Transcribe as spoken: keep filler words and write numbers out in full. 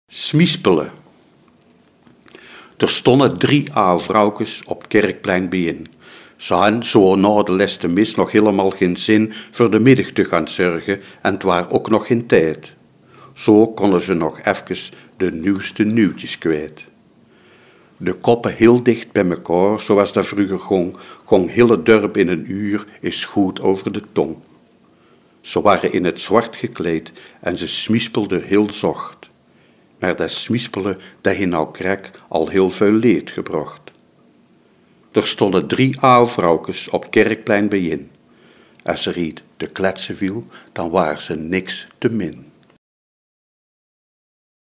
Smispelen. Er stonden drie oude vrouwkes op het kerkplein bijeen. Ze hadden zo na de les de mis nog helemaal geen zin voor de middag te gaan zorgen en het waren ook nog geen tijd. Zo konden ze nog even de nieuwste nieuwtjes kwijt. De koppen heel dicht bij mekaar, zoals dat vroeger gong, gong heel het dorp in een uur is goed over de tong. Ze waren in het zwart gekleed en ze smispelden heel zacht. Maar dat smispelen, dat heeft nou krek al heel veel leed gebracht. Er stonden drie oude vrouwkes op het kerkplein bijeen. Als er iets te kletsen viel, dan waren ze niks te min.